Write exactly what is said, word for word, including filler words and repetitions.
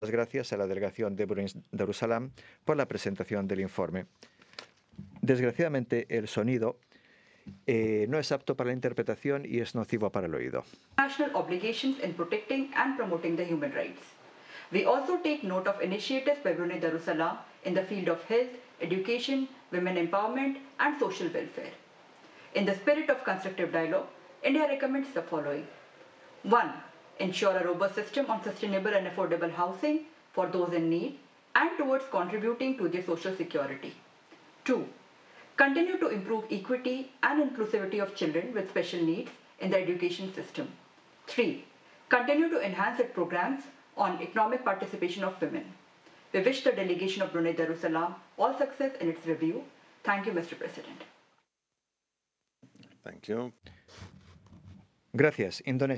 Muchas gracias a la delegación de Brunei Darussalam por la presentación del informe. Desgraciadamente, el sonido eh, no es apto para la interpretación y es nocivo para el oído. National obligations in protecting and promoting the human rights. We also take note of initiatives by Brunei Darussalam in the field of health, education, women empowerment, and social welfare. In the spirit of constructive dialogue, India recommends the following. one. Ensure a robust system on sustainable and affordable housing for those in need and towards contributing to their social security. two. Continue to improve equity and inclusivity of children with special needs in the education system. three. Continue to enhance its programs on economic participation of women. We wish the delegation of Brunei Darussalam all success in its review. Thank you, Mister President. Thank you. Gracias. Indonesia.